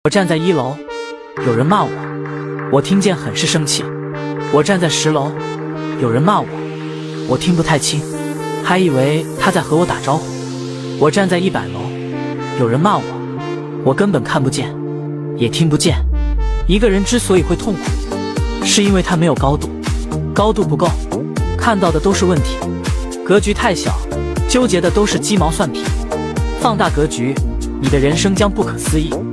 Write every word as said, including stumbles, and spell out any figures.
我站在一楼，有人骂我，我听见很是生气。我站在十楼，有人骂我，我听不太清，还以为他在和我打招呼。我站在一百楼，有人骂我，我根本看不见，也听不见。一个人之所以会痛苦，是因为他没有高度，高度不够，看到的都是问题，格局太小，纠结的都是鸡毛蒜皮。放大格局，你的人生将不可思议。